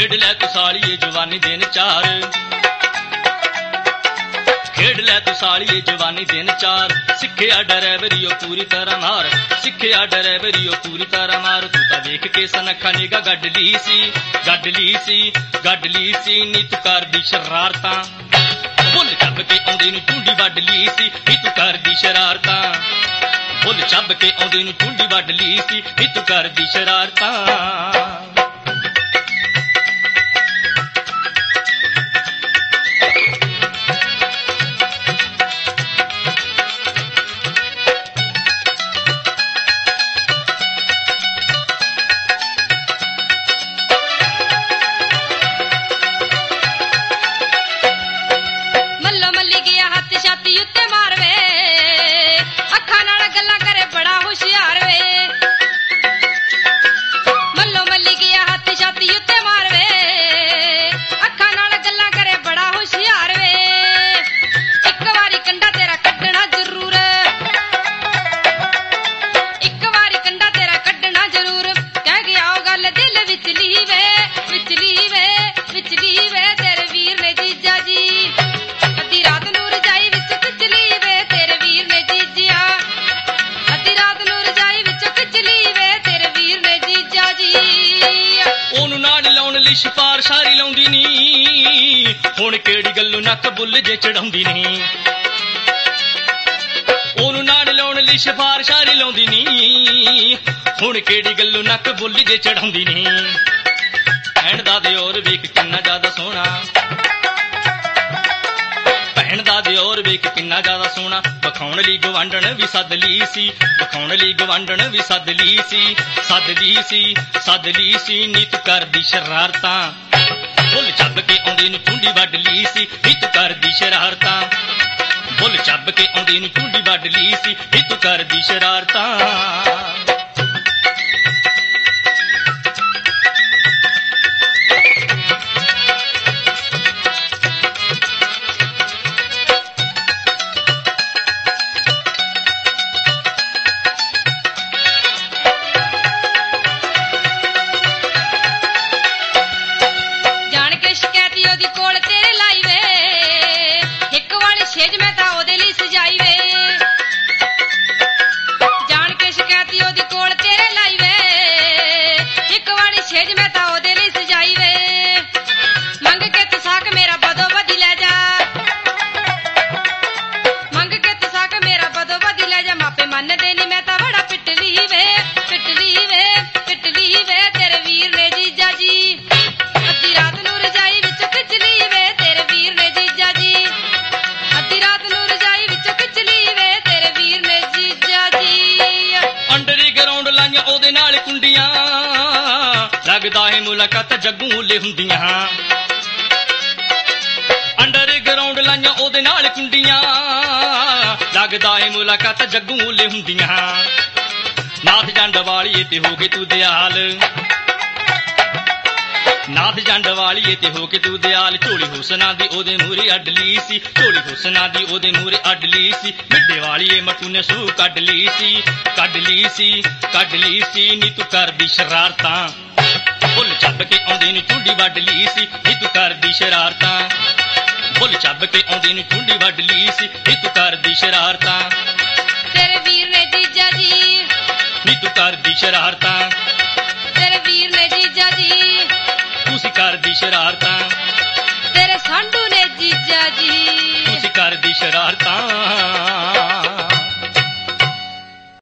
खेड लै तू सालिए जवानी दिन चार, खेड लै तू सालिए जवानी दिन चार। सिक्खिया डराइवरियो पूरी तरह मार, सिक्खिया डराइवरियो पूरी तरह मार। तू तां वेख के सनखा निगा गड्ड ली सी, गड्ड ली सी, गड्ड ली सी। नी तू करदी शरारतां, बुल ਚੱਬ के आउंदे नूं चूंडी वड्ड ली सी। नी तू करदी शरारतां, बुल ਚੱਬ के आउंदे नूं चूंडी वड्ड ली सी। नी तू करदी शरारतां। सिफार सारी लाउंदी नी, हुण केड़ी गल्लों नक बुल जे चढ़ाउंदी नी। ओनू नाड़ लाउण लई सिफार सारी लाउंदी नी, हुण केड़ी गल्लों नक बुल जे चढ़ाउंदी नी। भैण दा दिओर वेख किन्ना ज्यादा सोहना, भैण दा दिओर वेख किन्ना ज्यादा सोहना। वखाउण लई गवांढण भी सद ली सी, वखाउण लई गवांढण भी सद ली सी, सद ली सी, सद ली सी। नी तू करदी शरारतां, बुल ਚੱਬ के आउंदे नूं चूंडी वड्ड ली सी। नी तू करदी शरारतां, बुल ਚੱਬ के आउंदे नूं चूंडी वड्ड ली सी। नी तू करदी शरारतां। लगदा है मुलाकात जग्गू ले हुंदियां, अंडरग्राउंड लाइयां ओदे नाल कुंडियां। लगदा है मुलाकात जग्गू ले हुंदियां। नाथ जंड वालिए ते हो गए तू दयाल, नाथ जंड वालिए ते हो गए तू दयाल। झोली हुसना दी ओदे मूरे अड्ड ली सी, झोली हुसना दी ओदे मूरे अड्ड ली सी। मिड्डे वालिए मटू ने सूह कड्ड ली सी, कड्ड ली सी, कड्ड ली सी। नी तू करदी शरारतां, बुल ਚੱਬ के आउंदे नूं चूंडी वड्ड ली सी। नी तू करदी शरारतां, बुल ਚੱਬ के आउंदे नूं चूंडी वड्ड ली सी। नी तू करदी शरारतां। तेरे वीर ने जीजा जी, नी तू करदी शरारतां, तेरे वीर ने जीजा जी। तुसी करदी शरारतां, तेरे सांडू ने जीजा जी। तुसी करदी शरारतां।